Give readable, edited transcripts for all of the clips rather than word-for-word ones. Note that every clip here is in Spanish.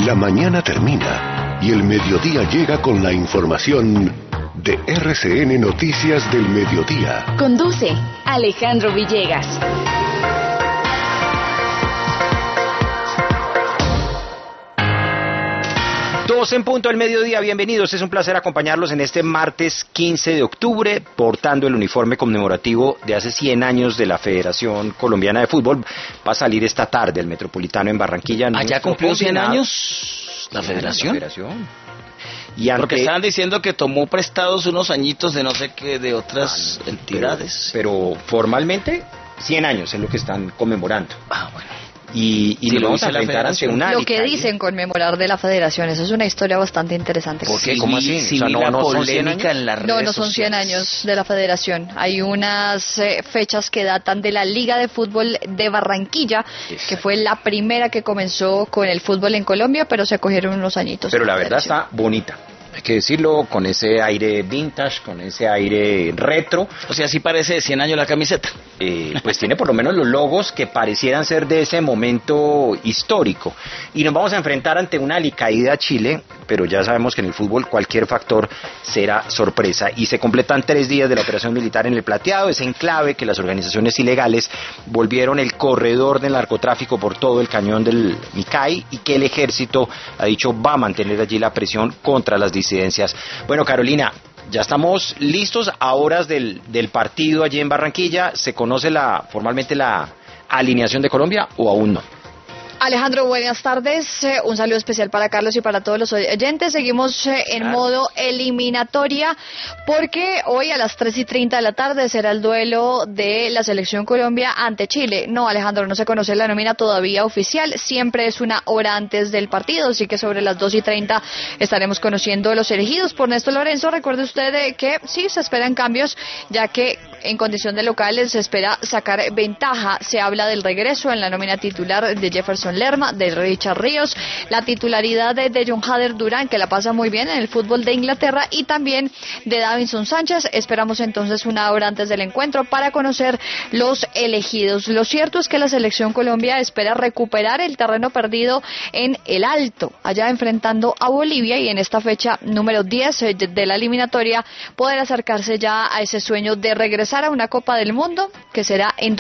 La mañana termina y el mediodía llega con la información de RCN Noticias del Mediodía. Conduce Alejandro Villegas. 2 en punto del mediodía, bienvenidos, es un placer acompañarlos en este martes 15 de octubre, portando el uniforme conmemorativo de hace 100 años de la Federación Colombiana de Fútbol. Va a salir esta tarde el Metropolitano en Barranquilla. ¿Allá cumplió 100 años la Federación? Y porque estaban diciendo que tomó prestados unos añitos de no sé qué, de otras entidades. Pero formalmente 100 años es lo que están conmemorando. Ah, bueno. Y lo vamos a enfrentar ante una... Lo que dicen conmemorar de la Federación, eso es una historia bastante interesante. ¿Por qué? ¿Cómo así? O sea, no son 100 años en las redes no son 100 años de la Federación. Hay unas fechas que datan de la Liga de Fútbol de Barranquilla, que fue la primera que comenzó con el fútbol en Colombia, pero se cogieron unos añitos. Pero la verdad está bonita. Hay que decirlo, con ese aire vintage, con ese aire retro. O sea, sí parece de 100 años la camiseta. Pues tiene por lo menos los logos que parecieran ser de ese momento histórico. Y nos vamos a enfrentar ante una alicaída Chile, pero ya sabemos que en el fútbol cualquier factor será sorpresa. Y se completan 3 días de la operación militar en el Plateado, ese enclave que las organizaciones ilegales volvieron el corredor del narcotráfico por todo el cañón del Micay, y que el ejército ha dicho va a mantener allí la presión contra las disidencias. Bueno, Carolina, ya estamos listos a horas del partido allí en Barranquilla. ¿Se conoce formalmente la alineación de Colombia o aún no? Alejandro, buenas tardes. Un saludo especial para Carlos y para todos los oyentes. Seguimos en modo eliminatoria porque hoy a las 3:30 de la tarde será el duelo de la Selección Colombia ante Chile. No, Alejandro, no se conoce la nómina todavía oficial. Siempre es una hora antes del partido, así que sobre las 2:30 estaremos conociendo los elegidos por Néstor Lorenzo. Recuerde usted que sí se esperan cambios, ya que en condición de locales se espera sacar ventaja. Se habla del regreso en la nómina titular de Jefferson Lerma, de Richard Ríos, la titularidad de John Hader Durán, que la pasa muy bien en el fútbol de Inglaterra, y también de Davinson Sánchez. Esperamos entonces una hora antes del encuentro para conocer los elegidos. Lo cierto es que la Selección Colombia espera recuperar el terreno perdido en el Alto, allá enfrentando a Bolivia, y en esta fecha número 10 de la eliminatoria poder acercarse ya a ese sueño de regresar a una Copa del Mundo que será en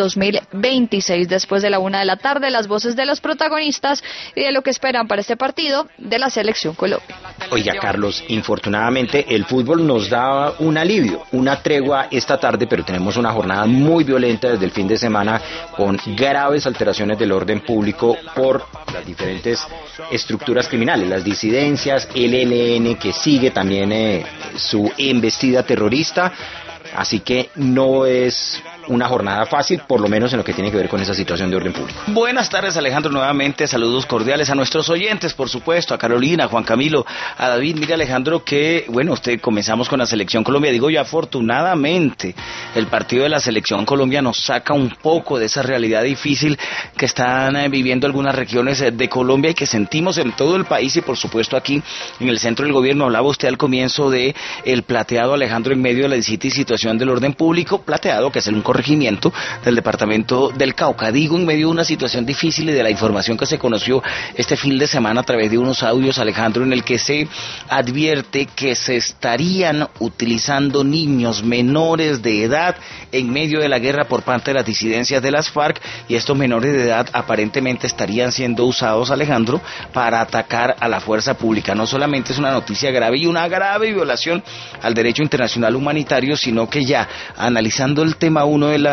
2026. Después de la 1 de la tarde, las voces de los protagonistas y de lo que esperan para este partido de la Selección Colombia. Oiga, Carlos, infortunadamente el fútbol nos da un alivio, una tregua esta tarde, pero tenemos una jornada muy violenta desde el fin de semana con graves alteraciones del orden público por las diferentes estructuras criminales, las disidencias, el ELN que sigue también su embestida terrorista. Así que no es una jornada fácil, por lo menos en lo que tiene que ver con esa situación de orden público. Buenas tardes, Alejandro, nuevamente saludos cordiales a nuestros oyentes, por supuesto, a Carolina, a Juan Camilo, a David. Mire, Alejandro, que bueno, comenzamos con la Selección Colombia. Digo yo, afortunadamente el partido de la Selección Colombia nos saca un poco de esa realidad difícil que están viviendo algunas regiones de Colombia y que sentimos en todo el país, y por supuesto aquí en el centro del gobierno. Hablaba usted al comienzo de el Plateado, Alejandro, en medio de la distinta situación del orden público. Plateado, que es un corregimiento del departamento del Cauca, digo, en medio de una situación difícil y de la información que se conoció este fin de semana a través de unos audios, Alejandro, en el que se advierte que se estarían utilizando niños menores de edad en medio de la guerra por parte de las disidencias de las FARC, y estos menores de edad aparentemente estarían siendo usados, Alejandro, para atacar a la fuerza pública. No solamente es una noticia grave y una grave violación al derecho internacional humanitario, sino que ya analizando el tema uno de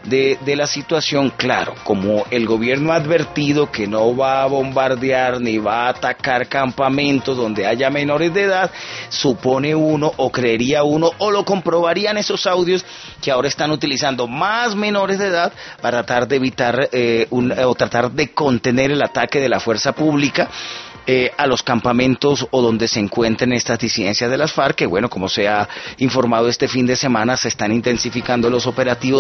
la situación, claro, como el gobierno ha advertido que no va a bombardear ni va a atacar campamentos donde haya menores de edad, supone uno o creería uno o lo comprobarían esos audios que ahora están utilizando más menores de edad para tratar de evitar o tratar de contener el ataque de la fuerza pública a los campamentos o donde se encuentren estas disidencias de las FARC, que bueno, como se ha informado este fin de semana, se están intensificando los operativos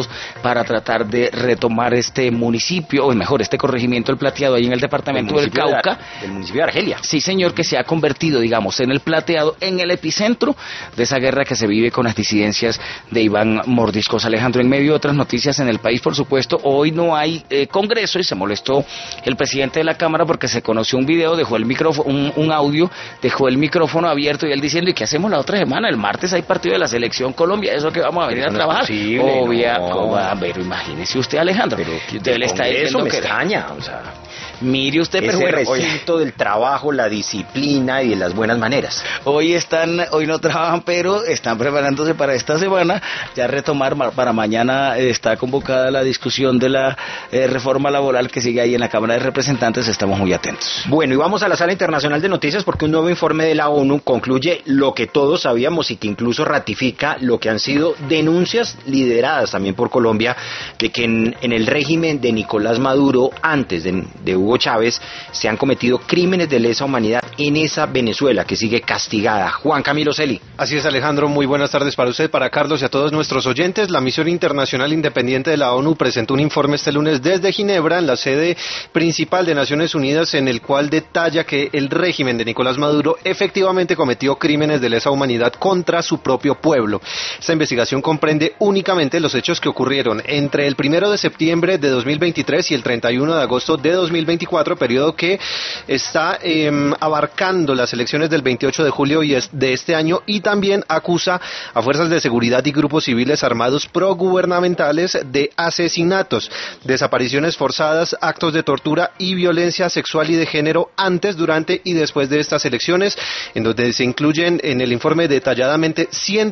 esfuerzos para tratar de retomar este municipio, o mejor, este corregimiento del Plateado ahí en el departamento del Cauca. Del municipio de Argelia. Sí, señor, que se ha convertido, digamos, en el Plateado, en el epicentro de esa guerra que se vive con las disidencias de Iván Mordiscos. Alejandro, en medio de otras noticias en el país, por supuesto, hoy no hay congreso y se molestó el presidente de la Cámara porque se conoció un video, dejó el micrófono, un audio, dejó el micrófono abierto y él diciendo, ¿y qué hacemos la otra semana? El martes hay partido de la Selección Colombia, ¿eso que vamos a venir a trabajar? Obvia, no. Pero imagínese usted, Alejandro, pero usted le está diciendo eso me que extraña, o sea, mire usted, pero ese bueno, recinto del trabajo, la disciplina y de las buenas maneras. Hoy no trabajan, pero están preparándose para esta semana, ya retomar, para mañana está convocada la discusión de la reforma laboral que sigue ahí en la Cámara de Representantes, estamos muy atentos. Bueno, y vamos a la sala internacional de noticias porque un nuevo informe de la ONU concluye lo que todos sabíamos y que incluso ratifica lo que han sido denuncias lideradas también por Colombia de que en el régimen de Nicolás Maduro, antes de Hugo Chávez, se han cometido crímenes de lesa humanidad en esa Venezuela que sigue castigada. Juan Camilo Celi. Así es, Alejandro, muy buenas tardes para usted, para Carlos y a todos nuestros oyentes. La Misión Internacional Independiente de la ONU presentó un informe este lunes desde Ginebra, en la sede principal de Naciones Unidas, en el cual detalla que el régimen de Nicolás Maduro efectivamente cometió crímenes de lesa humanidad contra su propio pueblo. Esta investigación comprende únicamente los hechos que ocurrieron entre el 1 de septiembre de 2023 y el 31 de agosto de 2024, periodo que está abarcando las elecciones del 28 de julio de este año, y también acusa a fuerzas de seguridad y grupos civiles armados progubernamentales de asesinatos, desapariciones forzadas, actos de tortura y violencia sexual y de género antes, durante y después de estas elecciones, en donde se incluyen en el informe detalladamente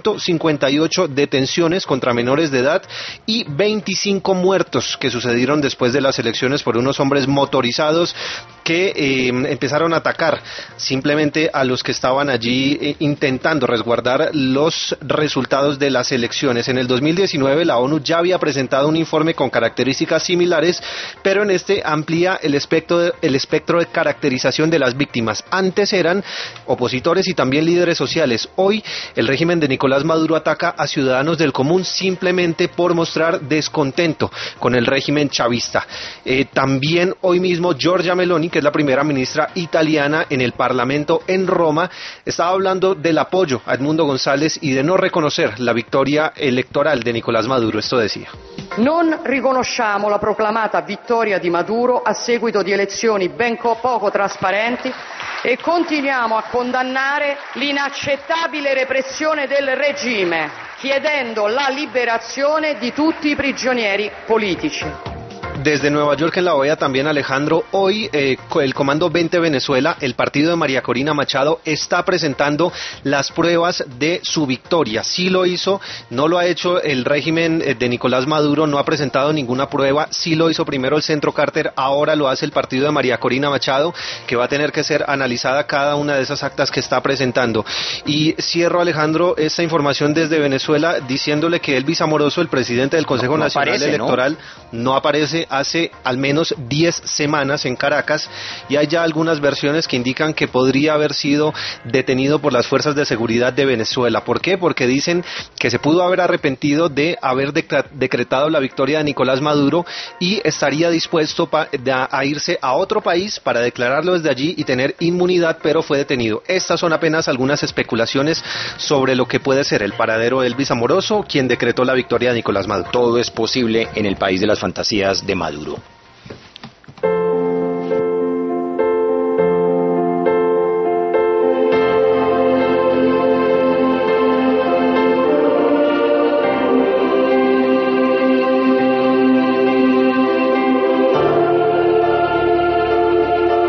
158 detenciones contra menores de edad y 25 muertos que sucedieron después de las elecciones por unos hombres motorizados que empezaron a atacar simplemente a los que estaban allí intentando resguardar los resultados de las elecciones. En el 2019 la ONU ya había presentado un informe con características similares, pero en este amplía el espectro de caracterización de las víctimas. Antes eran opositores y también líderes sociales. Hoy el régimen de Nicolás Maduro ataca a ciudadanos del común simplemente por mostrar descontento con el régimen chavista. También hoy mismo Giorgia Meloni, que es la primera ministra italiana en el Parlamento en Roma, estaba hablando del apoyo a Edmundo González y de no reconocer la victoria electoral de Nicolás Maduro. Esto decía: Non riconosciamo la proclamata vittoria di Maduro a seguito di elezioni ben poco trasparenti e continuiamo a condannare l'inaccettabile repressione del regime, chiedendo la liberazione di tutti i prigionieri politici. Desde Nueva York, en la OEA, también, Alejandro, hoy el Comando 20 Venezuela, el partido de María Corina Machado, está presentando las pruebas de su victoria. Sí lo hizo, no lo ha hecho el régimen de Nicolás Maduro, no ha presentado ninguna prueba. Sí lo hizo primero el Centro Carter, ahora lo hace el partido de María Corina Machado, que va a tener que ser analizada cada una de esas actas que está presentando. Y cierro, Alejandro, esta información desde Venezuela diciéndole que Elvis Amoroso, el presidente del Consejo Nacional Electoral, no aparece hace al menos 10 semanas en Caracas, y hay ya algunas versiones que indican que podría haber sido detenido por las fuerzas de seguridad de Venezuela. ¿Por qué? Porque dicen que se pudo haber arrepentido de haber decretado la victoria de Nicolás Maduro y estaría dispuesto a irse a otro país para declararlo desde allí y tener inmunidad, pero fue detenido. Estas son apenas algunas especulaciones sobre lo que puede ser el paradero de Elvis Amoroso, quien decretó la victoria de Nicolás Maduro. Todo es posible en el país de las fantasías de Maduro.